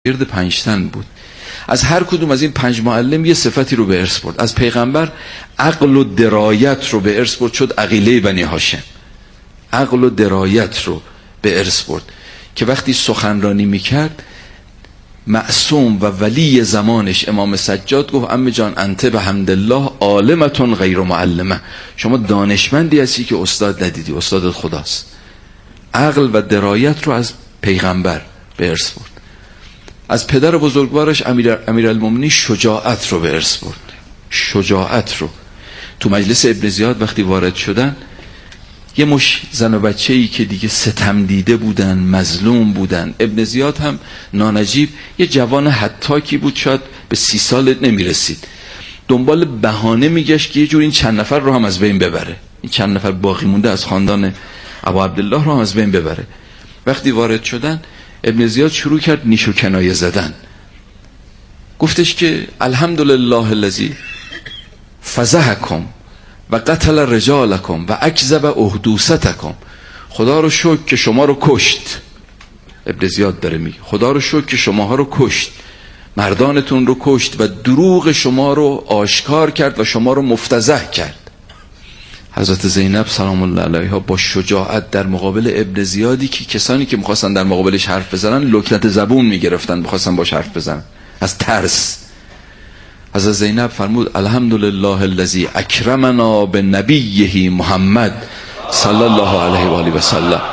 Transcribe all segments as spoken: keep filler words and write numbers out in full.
گرد پنج تن بود. از هر کدوم از این پنج معلم یه صفتی رو به ارث برد. از پیغمبر عقل و درایت رو به ارث برد، شد عقیله بنی هاشم. عقل و درایت رو به ارث برد که وقتی سخنرانی میکرد معصوم و ولی زمانش امام سجاد گفت عمه جان انت به حمدالله عالمتون غیر معلمه، شما دانشمندی هستی که استاد ندیدی، استادت خداست. عقل و درایت رو از پیغمبر به ارث برد. از پدر بزرگوارش امیر امیرالمومنین شجاعت رو به ارث برد. شجاعت رو تو مجلس ابن زیاد وقتی وارد شدن، یه مش زن و بچه‌ای که دیگه ستم دیده بودن، مظلوم بودن. ابن زیاد هم نانجیب یه جوان هتاکی بود، شاید به سی سال نمیرسید. دنبال بهانه میگشت که یه جور این چند نفر رو هم از بین ببره، این چند نفر باقی مونده از خاندان ابا عبدالله رو هم از بین ببره. وقتی وارد شدن ابن زیاد شروع کرد نیش و کنایه زدن. گفتش که الحمدلله الذی فضحکم و قتل رجالکم و اکذب احدوثتکم. خدا رو شکر که شما رو کشت. ابن زیاد داره میگه خدا رو شکر که شماها رو کشت، مردانتون رو کشت و دروغ شما رو آشکار کرد و شما رو مفتضح کرد. حضرت زینب سلام الله علیها با شجاعت در مقابل ابن زیادی که کسانی که میخواستن در مقابلش حرف بزنن لکنت زبون میگرفتن، میخواستن باش حرف بزنن از ترس. حضرت زینب فرمود الحمدلله الذی اکرمنا بنبیه محمد صلی الله علیه و آله و سلم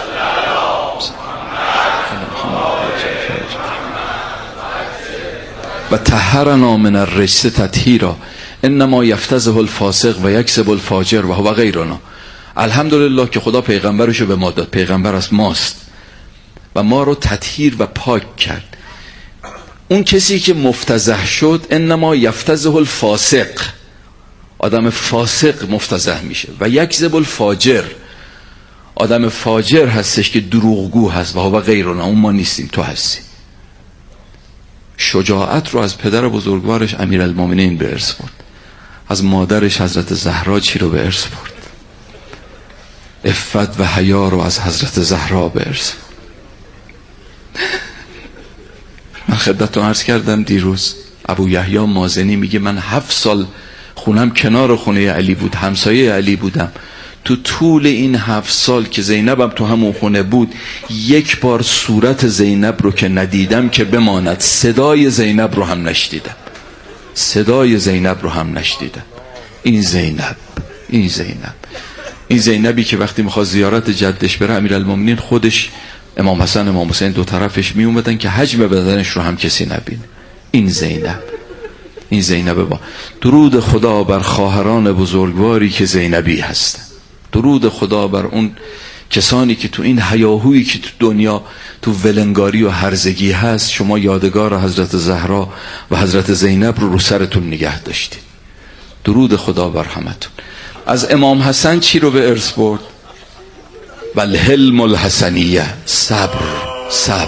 و طهرنا من الرجس تطهیرا انما یفتزه الفاسق و یکسب الفاجر و هو غیرنا. الحمدلله که خدا پیغمبرشو به ما داد، پیغمبر از ماست و ما رو تطهیر و پاک کرد. اون کسی که مفتضح شد انما یفتزه الفاسق، آدم فاسق مفتضح میشه، و یکذب الفاجر، آدم فاجر هستش که دروغگو هست و هو غیرنا، اون ما نیستیم، تو هستی. شجاعت رو از پدر بزرگوارش امیرالمومنین به ارث برد. از مادرش حضرت زهرا چی رو به ارث برد؟ عفت و حیا رو از حضرت زهرا به ارث برد. من خدمتتون عرض کردم دیروز ابو یحیی مازنی میگه من هفت سال خونم کنار خونه علی بود، همسایه علی بودم. تو طول این هفت سال که زینبم تو همون خونه بود، یک بار صورت زینب رو که ندیدم که بماند، صدای زینب رو هم نشدیدم، صدای زینب رو هم نشدیدم. این زینب، این زینب این زینبی که وقتی میخواد زیارت جدش بره، امیرالمومنین خودش امام حسن امام حسین دو طرفش می اومدن که حجم بدنش رو هم کسی نبینه. این زینب، این زینب با درود خدا بر خواهران بزرگواری که زینبی هستن. درود خدا بر اون کسانی که تو این هیاهویی که تو دنیا تو ولنگاری و هرزگی هست، شما یادگار حضرت زهرا و حضرت زینب رو رو سرتون نگه داشتید. درود خدا بر همتون. از امام حسن چی رو به ارث برد؟ والحلم الحسنیه، صبر. صبر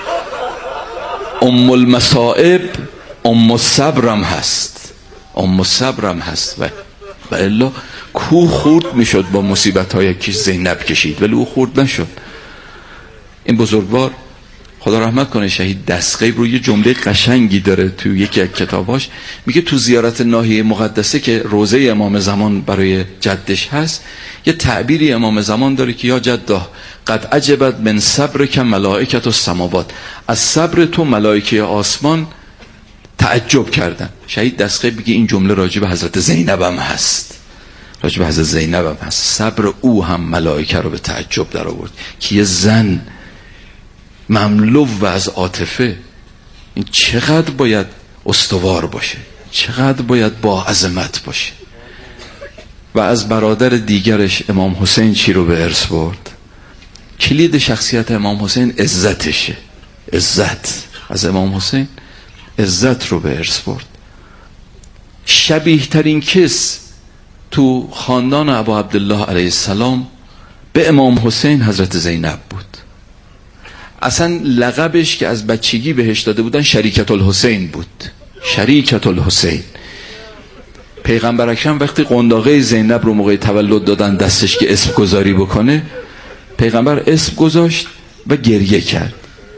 ام المصائب ام الصبرم هست، ام الصبرم هست. و و الا کوه خورد میشد با مصیبت های که زینب کشید، ولی او خورد نشد. این بزرگوار خدا رحمت کنه شهید دستغیب رو یه جمله قشنگی داره تو یکی از کتاباش، میگه تو زیارت ناحیه مقدسه که روضه امام زمان برای جدش هست، یه تعبیری امام زمان داره که یا جده قد عجبت من صبر که ملائکت السماوات، از صبر تو ملائکه آسمان تعجب کردن. شهید دستغیب میگه این جمله راجع به حضرت زینب هم هست، راجع به حضرت زینب هم هست. صبر او هم ملائکه رو به تعجب در آورد که یه زن مملو و از عاطفه این چقدر باید استوار باشه، چقدر باید با عظمت باشه. و از برادر دیگرش امام حسین چی رو به ارث برد؟ کلید شخصیت امام حسین عزتشه. عزت از امام حسین، عزت رو به ارث برد. شبیه ترین کس تو خاندان ابا عبدالله علیه السلام به امام حسین حضرت زینب بود. اصلا لقبش که از بچگی بهش داده بودن شریکت الحسین بود. شریکت الحسین. پیغمبر اکرم وقتی قنداقه زینب رو موقع تولد دادن دستش که اسم گذاری بکنه، پیغمبر اسم گذاشت و گریه کرد.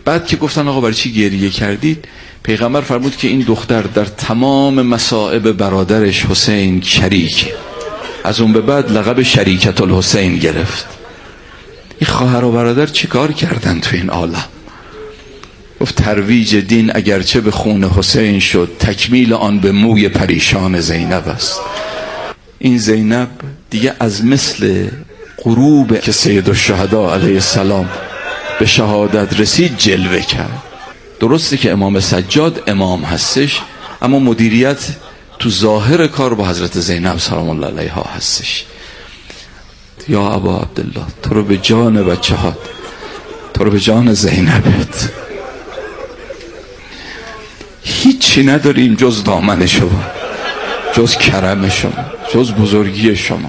بعد که گفتن آقا برای چی گریه کردید، پیغمبر فرمود که این دختر در تمام مصائب برادرش حسین شریکه. از اون به بعد لقب شریکت الحسین گرفت. این خواهر و برادر چی کار کردن تو این عالم؟ گفت ترویج دین اگرچه به خون حسین شد، تکمیل آن به موی پریشان زینب است. این زینب دیگه از مثل غروب که سید الشهدا علیه السلام به شهادت رسید جلوه کرد. درسته که امام سجاد امام هستش، اما مدیریت تو ظاهر کار با حضرت زینب سلام الله علیها هستش. یا ابا عبدالله، تو رو به جان بچه ها، تو رو به جان زینبت، هیچی نداریم جز دامن شما، جز کرم شما، جز بزرگی شما.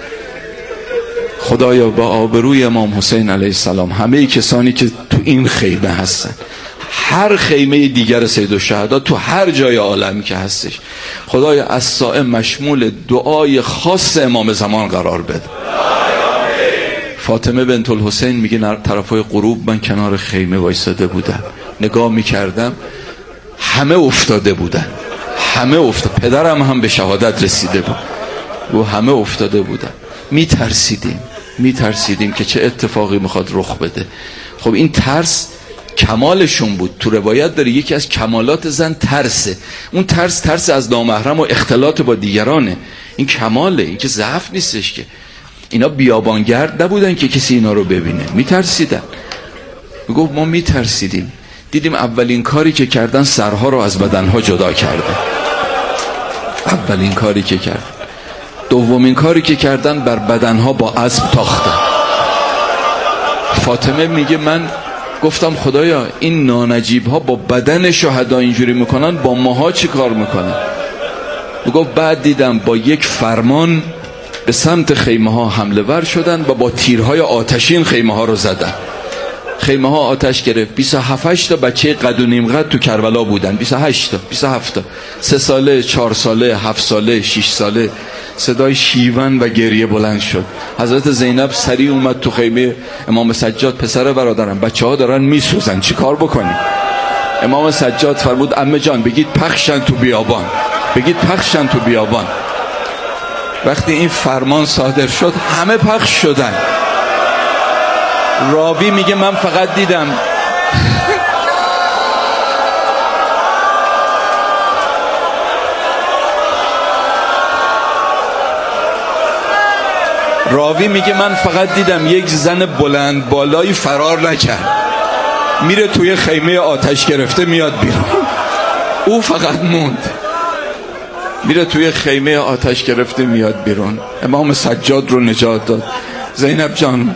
خدایا با آبروی امام حسین علیه السلام همه کسانی که تو این خیمه هستن، هر خیمه دیگر سید الشهدا تو هر جای عالم که هستش، خدایا از صائم مشمول دعای خاص امام زمان قرار بده. فاطمه بنت الحسین میگه طرفای غروب من کنار خیمه وایساده بودم، نگاه میکردم همه افتاده بودن، همه افتاد، پدرم هم به شهادت رسیده بود و همه افتاده بودن. میترسیدیم میترسیدیم که چه اتفاقی میخواد رخ بده. خب این ترس کمالشون بود. تو روایت داره یکی از کمالات زن ترسه. اون ترس ترس از نامحرم و اختلاط با دیگرانه. این کماله، این که ضعف نیستش. که اینا بیابانگرد نبودن که کسی اینا رو ببینه، میترسیدن. میگفت ما میترسیدیم. دیدیم اولین کاری که کردن سرها رو از بدنها جدا کردن. اولین کاری که کردن. دومین کاری که کردن بر بدنها با اسب تاختن. فاطمه میگه من گفتم خدایا این نانجیب ها با بدن شهدا اینجوری میکنن، با ماها چی کار میکنن؟ میگفت بعد دیدم با یک فرمان به سمت خیمه ها حمله ور شدن و با تیرهای آتشین خیمه ها رو زدن. خیمه ها آتش گرفت. بیست و هفت تا بچه قد و نیم قد تو کربلا بودن. بیست و هشت تا بیست و هفت تا سه ساله، چهار ساله، هفت ساله، شش ساله. صدای شیون و گریه بلند شد. حضرت زینب سریع اومد تو خیمه امام سجاد. پسر برادرم بچه ها دارن میسوزن، چی کار بکنیم؟ امام سجاد فرمود عمه جان بگید پخشن تو بیابان، بگید پخشن تو بیابان. وقتی این فرمان صادر شد همه پخش شدن. راوی میگه من فقط دیدم راوی میگه من فقط دیدم یک زن بلند بالایی فرار نکرد، میره توی خیمه آتش گرفته میاد بیرون. او فقط موند، میره توی خیمه آتش گرفته میاد بیرون. امام سجاد رو نجات داد. زینب جان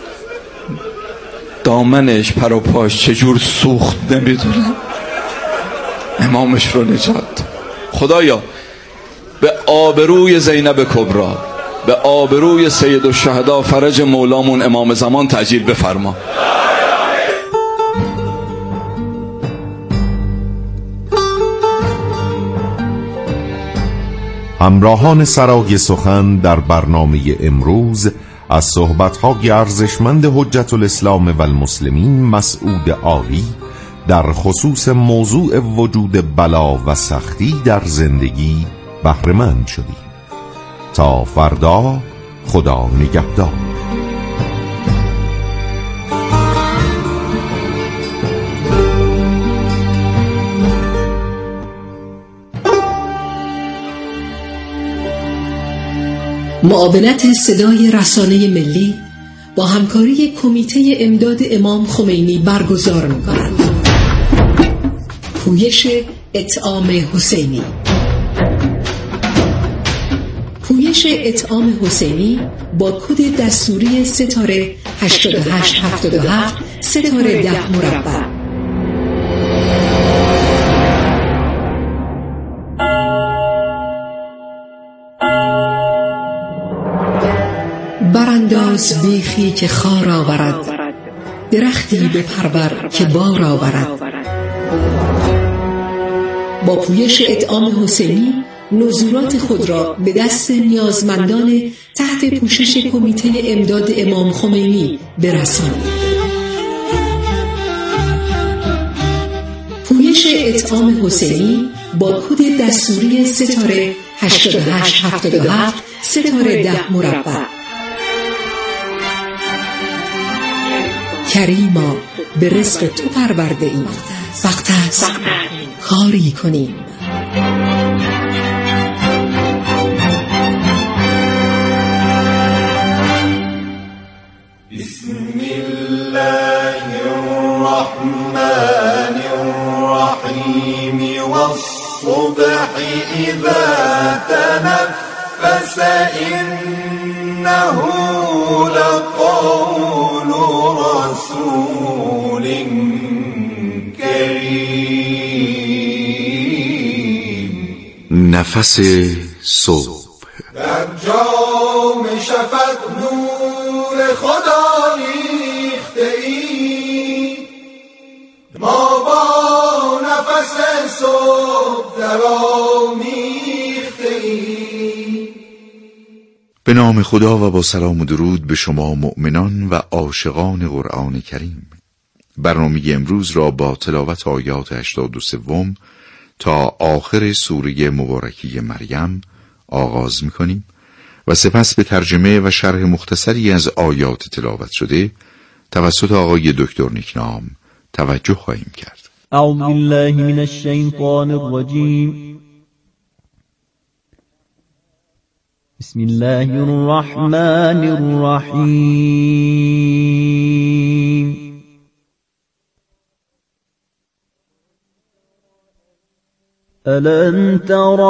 دامنش پر و پاش چجور سوخت نمیدونم، امامش رو نجات داد. خدایا به آبروی زینب کبرا، به آبروی سید الشهدا فرج مولامون امام زمان تعجیل بفرما. همراهان سرای سخن در برنامه امروز از صحبت‌های ارزشمند حجت الاسلام و المسلمین مسعود عالی در خصوص موضوع وجود بلا و سختی در زندگی بهره مند شدیم. تا فردا، خدا نگهدار. معاونت صدای رسانه ملی با همکاری کمیته امداد امام خمینی برگزار می‌کند. پویش اطعام حسینی. پویش اطعام حسینی با کد دستوری ستاره هشتاد و هشت هفتاد و هفت ستاره ده مربع. برانداز بیخی که خار آورد، درختی به پرور که بار آورد. با پویش اطعام حسینی نزولات خود را به دست نیازمندان تحت پوشش کمیته امداد امام خمینی برسانید. پویش اطعام حسینی با کد دستوری ستاره هشتاد و هشت هفتاد و هفت ستاره ده مربع. کریما به رزق تو پرورده ایم، وقت است کاری کنیم. بسم الله الرحمن الرحیم والصبح اذا تنفس انه لقول رسول کریم. نفس صبح در جام شفق نور خدا ریخته ایم، ما با نفس صبح درآمیخته ایم. به نام خدا و با سلام و درود به شما مؤمنان و عاشقان قرآن کریم. برنامه امروز را با تلاوت آیات هشتاد و سه تا آخر سوره مبارکه مریم آغاز می‌کنیم و سپس به ترجمه و شرح مختصری از آیات تلاوت شده توسط آقای دکتر نیکنام توجه خواهیم کرد. اعوذ بالله من الشیطان الرجیم. بسم الله الرحمن الرحیم. ألم تر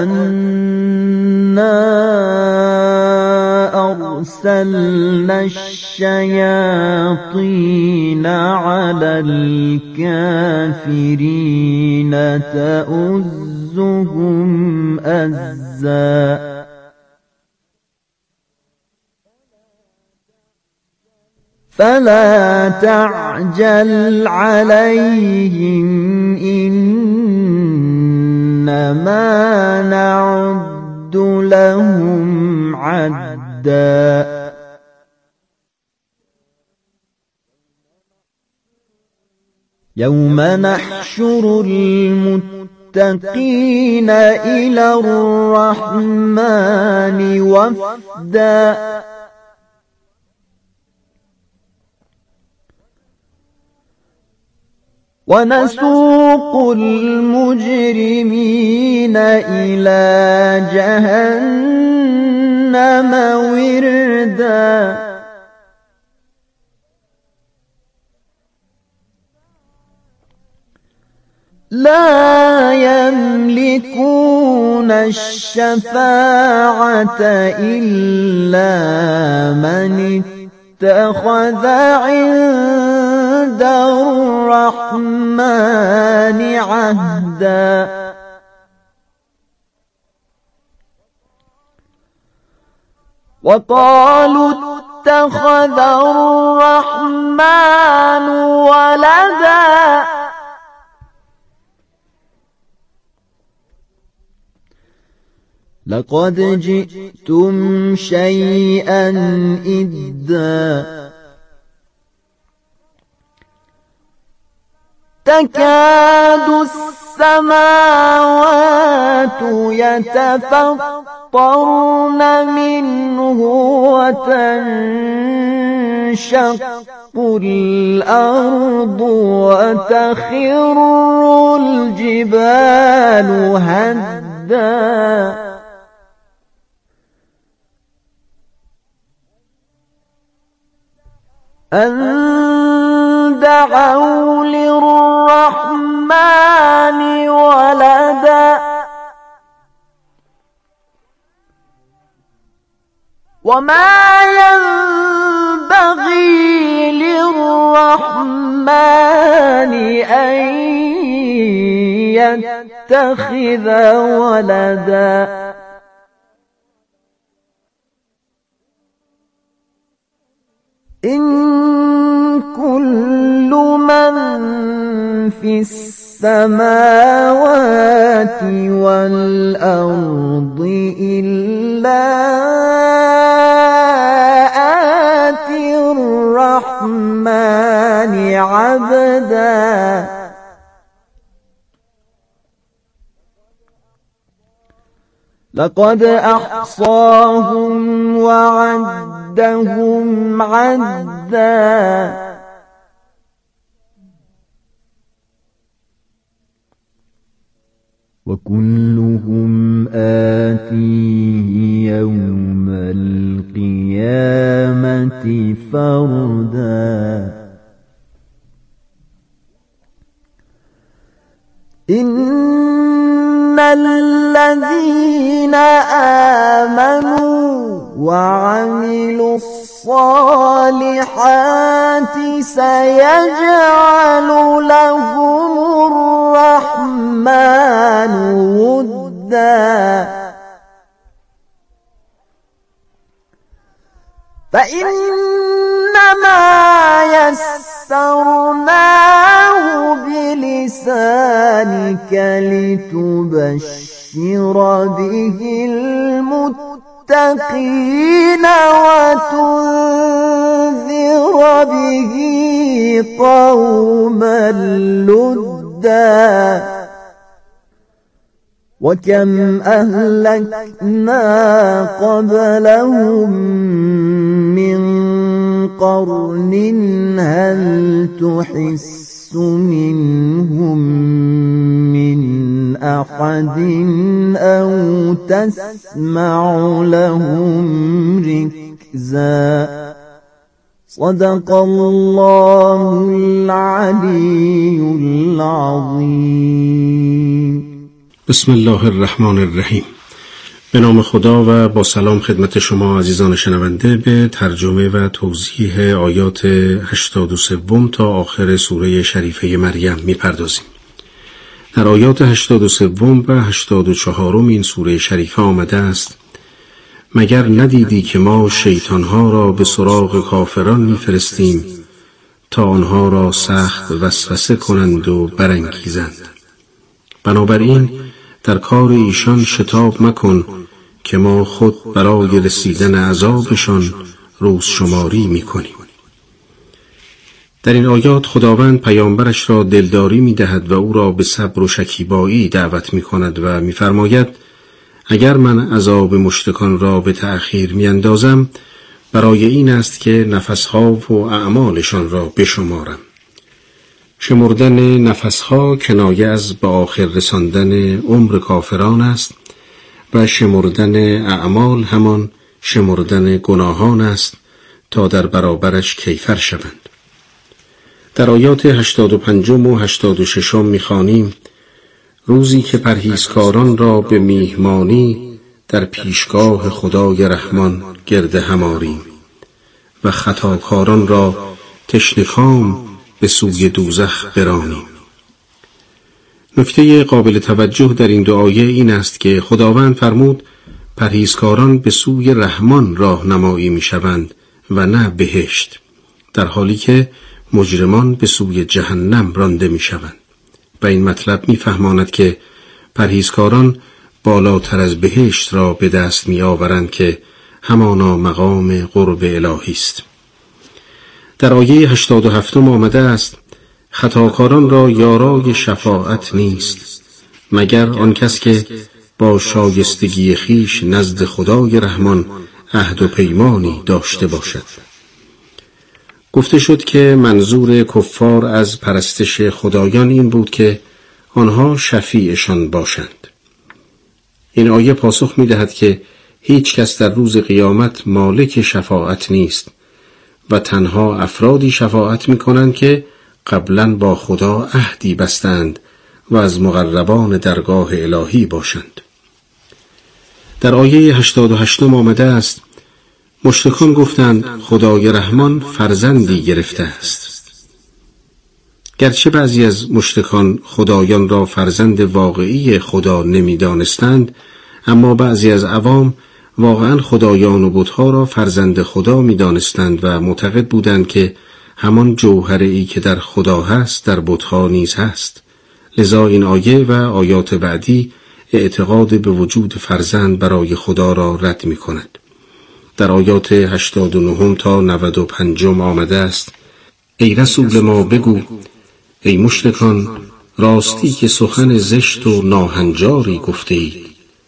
أنا أرسلنا الشياطين على الكافرين تؤزهم أزا فلا تعجل عليهم إنما نعد لهم عدا يوم نحشر المتقين إلى الرحمن وفدا ونسوق المجرمين إلى جهنم وردا لا يملكون الشفاعة إلا من اتخذ عند الرحمن عهدا وقالوا اتخذ الرحمن ولدا لقد جئتم شيئا إدا تكاد السماوات يتفطرن منه وتنشق الأرض وتخر الجبال هدا أن دعوا للرحمن ولدا وما ينبغي للرحمن أن يتخذ ولدا إن كل من في السماوات والأرض إلا آتي الرحمن عبدا لقد احصاهم وعدهم عدا وكلهم آتيه يوم القيامة فردا إن الذين آمنوا وعملوا الصالحات سيجعل لهم الرحمن ودا فإنما يسرناه بلسانك لتبشر به المتقين وتنذر به قوما لدا وكم أهلكنا قبلهم من قرن هل تحس منهم من أحد أو تسمع لهم ركزا صدق الله العلي العظيم. بسم الله الرحمن الرحیم. به نام خدا و با سلام خدمت شما عزیزان شنونده به ترجمه و توضیح آیات هشتاد و سه تا آخر سوره شریفه مریم می‌پردازیم. در آیات هشتاد و سه و هشتاد و چهار این سوره شریفه آمده است: مگر ندیدی که ما شیطانها را به سراغ کافران می‌فرستیم تا آنها را سخت وسوسه کنند و برانگیزند. بنابراین در کار ایشان شتاب مکن که ما خود برای رسیدن عذابشان روز شماری می‌کنیم. در این آیات خداوند پیامبرش را دلداری می‌دهد و او را به صبر و شکیبایی دعوت می‌کند و می‌فرماید اگر من عذاب مشرکان را به تأخیر می‌اندازم برای این است که نفسها و اعمالشان را بشمارم. شمردن نفسها کنایه از به آخر رساندن عمر کافران است و شمردن اعمال همان شمردن گناهان است تا در برابرش کیفر شوند. در آیات هشتاد و پنج و هشتاد و شش می‌خوانیم: روزی که پرهیزکاران را به میهمانی در پیشگاه خدای رحمان گرد هم آریم و خطاکاران را تشنه‌کام به سوی دوزخ برانیم. نکته قابل توجه در این دو آیه این است که خداوند فرمود پرهیزکاران به سوی رحمان راهنمایی می‌شوند و نه بهشت، در حالی که مجرمان به سوی جهنم رانده می‌شوند. و این مطلب می‌فهماند که پرهیزکاران بالاتر از بهشت را به دست می‌آورند که همانا مقام قرب الهی است. در آیه هشتاد و هفت آمده است: خطاکاران را یارای شفاعت نیست مگر آن کس که با شایستگی خیش نزد خدای رحمان عهد و پیمانی داشته باشد. گفته شد که منظور کفار از پرستش خدایان این بود که آنها شفیعشان باشند. این آیه پاسخ می دهد که هیچ کس در روز قیامت مالک شفاعت نیست و تنها افرادی شفاعت می کنند که قبلاً با خدا عهدی بستند و از مقربان درگاه الهی باشند. در آیه هشتاد و هشت آمده است: مشرکان گفتند خدای رحمان فرزندی گرفته است. گرچه بعضی از مشرکان خدایان را فرزند واقعی خدا نمی دانستند، اما بعضی از عوام واقعا خدایان و بت‌ها را فرزند خدا می دانستند و معتقد بودند که همان جوهری که در خدا هست در بت‌ها نیز هست. لذا این آیه و آیات بعدی اعتقاد به وجود فرزند برای خدا را رد می کند. در آیات هشتاد و نه تا نود و پنج آمده است: ای رسول ما بگو ای مشرکان راستی که سخن زشت و ناهنجاری گفته اید،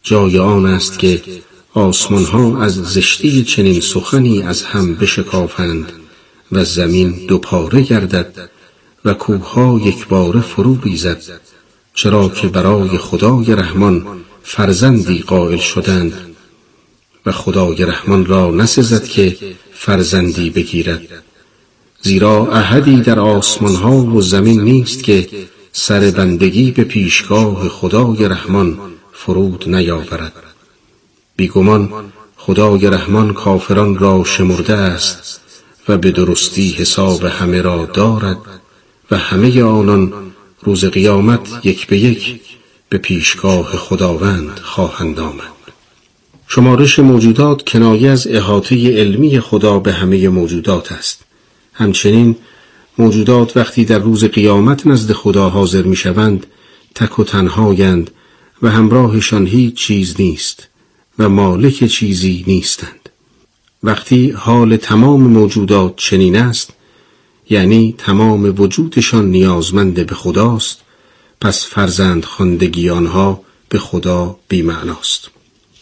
جای آن است که آسمان ها از زشتی چنین سخنی از هم بشکافند و زمین دوپاره گردد و کوه ها یک باره فرو ریزد، چرا که برای خدای رحمان فرزندی قائل شدند و خدای رحمان را نسزد که فرزندی بگیرد، زیرا احدی در آسمان ها و زمین نیست که سر بندگی به پیشگاه خدای رحمان فرود نیاورد. بیگمان خدای رحمان کافران را شمرده است و به درستی حساب همه را دارد و همه آنان روز قیامت یک به یک به پیشگاه خداوند خواهند آمد. شمارش موجودات کنایه از احاطه علمی خدا به همه موجودات است. همچنین موجودات وقتی در روز قیامت نزد خدا حاضر می شوند تک و تنهایند و همراهشان هیچ چیز نیست و مالک چیزی نیستند. وقتی حال تمام موجودات چنین است، یعنی تمام وجودشان نیازمند به خداست، پس فرزند خواندگی آنها به خدا بی‌معناست.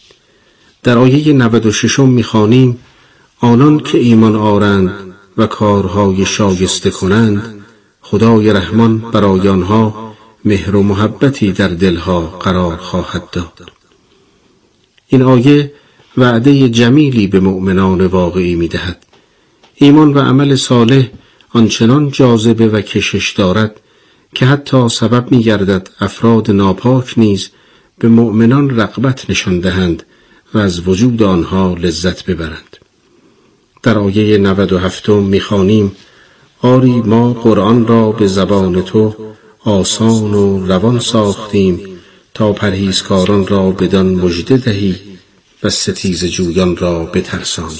در آیه نود و شش می‌خوانیم آنان که ایمان آورند و کارهای شایسته کنند، خدای رحمان برای آنها مهر و محبتی در دلها قرار خواهد داد. این آیه وعده جمیلی به مؤمنان واقعی می‌دهد. ایمان و عمل صالح آنچنان جاذبه و کشش دارد که حتی سبب می‌گردد افراد ناپاک نیز به مؤمنان رغبت نشان دهند و از وجود آنها لذت ببرند. در آیه نود و هفت می‌خوانیم آری ما قرآن را به زبان تو آسان و روان ساختیم تا پرهیزکاران را بدان مژده دهی و ستیزه جویان را بترسانی.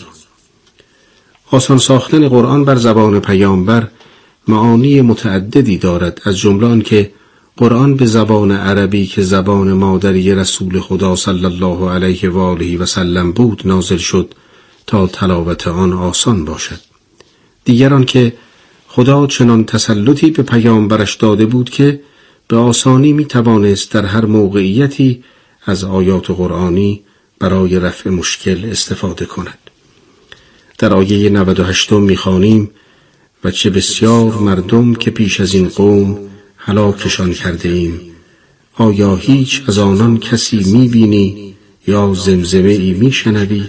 آسان ساختن قرآن بر زبان پیامبر معانی متعددی دارد، از جمله آن که قرآن به زبان عربی که زبان مادری رسول خدا صلی الله علیه و آله و سلم بود نازل شد تا تلاوت آن آسان باشد. دیگر آن که خدا چنان تسلطی به پیامبرش داده بود که به آسانی می توانست در هر موقعیتی از آیات قرآنی برای رفع مشکل استفاده کند. در آیه نود و هشت می‌خوانیم و چه بسیار مردم که پیش از این قوم هلاکشان کرده ایم، آیا هیچ از آنان کسی می‌بینی یا زمزمه ای می‌شنوی؟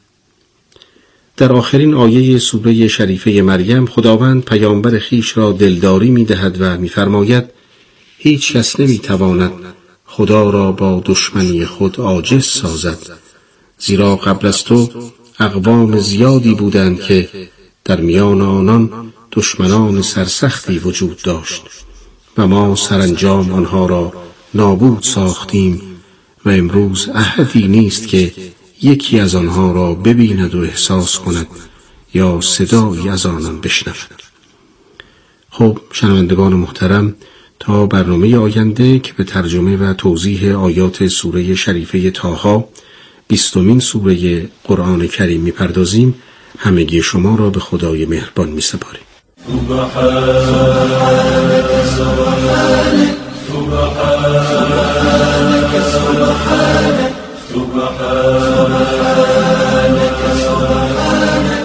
در آخرین آیه سوره شریفه مریم خداوند پیامبر خیش را دلداری می‌دهد و می‌فرماید هیچ کس نمی‌تواند خدا را با دشمنی خود عاجز سازد، زیرا قبل از تو اقوام زیادی بودند که در میان آنان دشمنان سرسختی وجود داشت و ما سرانجام آنها را نابود ساختیم و امروز احدی نیست که یکی از آنها را ببیند و احساس کند یا صدایی از آنان بشنود. خب شنوندگان محترم، تا برنامه آینده که به ترجمه و توضیح آیات سوره شریفه طه بیستمین سوره قرآن کریم می‌پردازیم، همگی شما را به خدای مهربان می‌سپاریم. سبحانك سبحانك سبحانك سبحانك سبحانك سبحانك.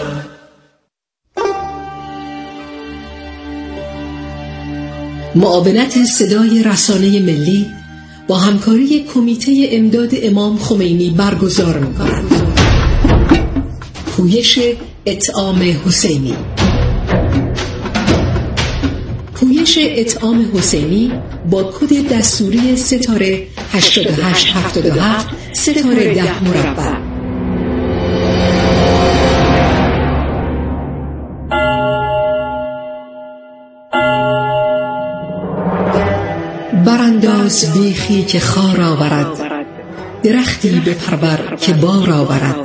معاونت صدای رسانه ملی با همکاری کمیته امداد امام خمینی برگزار می‌کند. پویش اطعام حسینی. پویش اطعام حسینی با کد دستوری ستاره هشتاد و هشت هفتاد و هفت ستاره ده مربع. برانداز بیخی که خار آورد، درختی بپرور که بار آورد.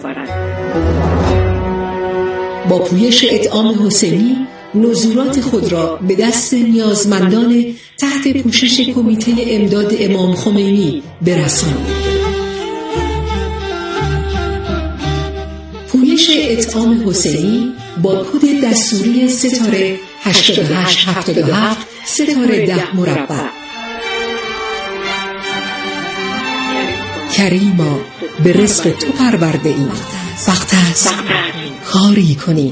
با پویش اطعام حسینی نزولات خود را به دست نیازمندان تحت پوشش کمیته امداد امام خمینی برسانید. پویش اطعام حسینی با کد دستوری ستاره هشتاد و هشت هفتاد و هفت ستاره ده مربع. کریما به رزق تو پرورده ایم، وقت است کاری کنیم.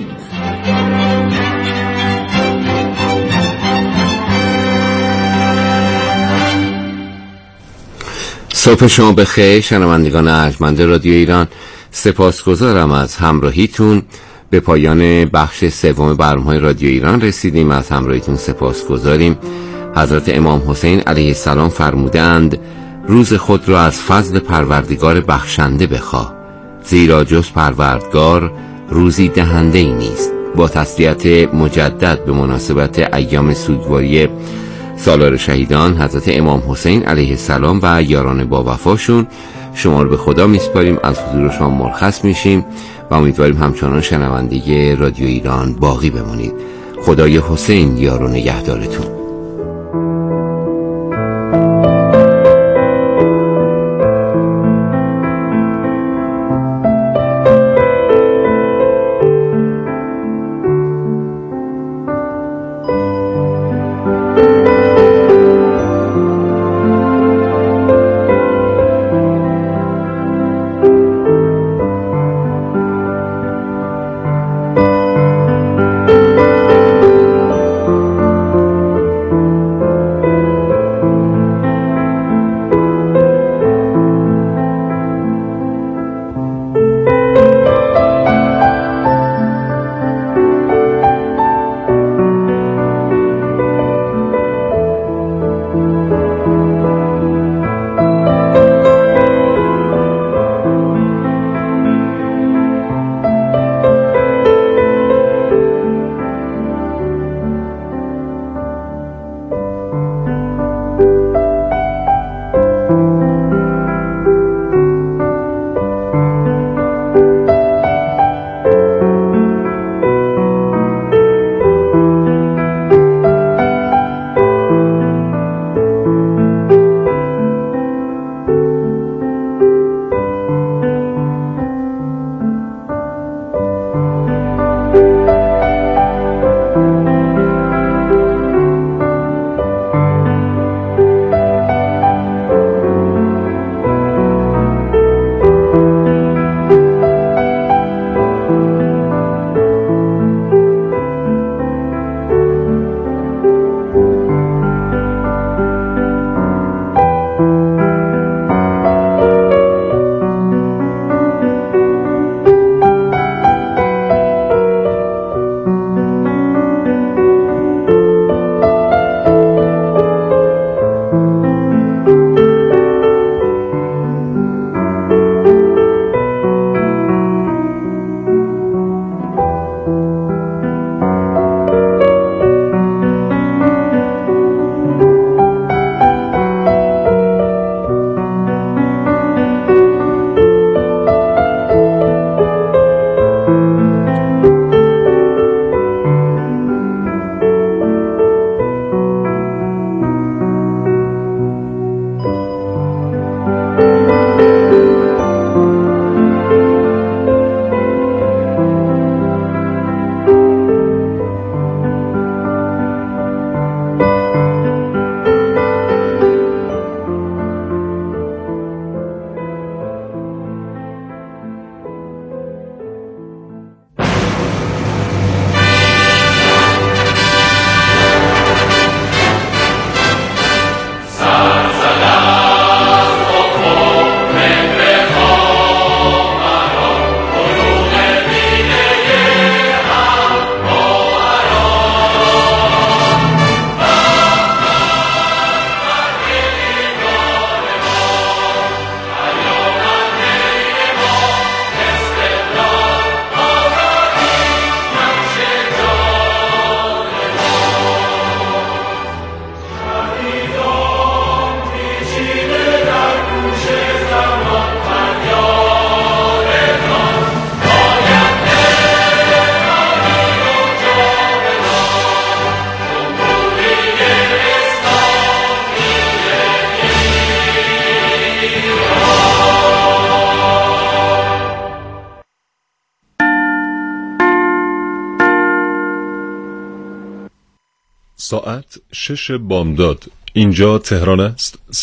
صبح شما بخیر شنوندگان ارجمند رادیو ایران، سپاسگزارم از همراهیتون. به پایان بخش سوم برنامه‌های رادیو ایران رسیدیم. از همراهیتون سپاسگزاریم. حضرت امام حسین علیه السلام فرمودند روز خود را از فضل پروردگار بخشنده بخواه، زیرا جز پروردگار روزی دهنده ای نیست. با تسلیت مجدد به مناسبت ایام سوگواری سالار شهیدان حضرت امام حسین علیه السلام و یاران با وفاشون، شما رو به خدا میسپاریم، از حضور شما مرخص میشیم و امیدواریم همچنان شنونده رادیو ایران باقی بمونید. خدای حسین یار و نگهدارتون. ساعت شش بامداد. اینجا تهران است.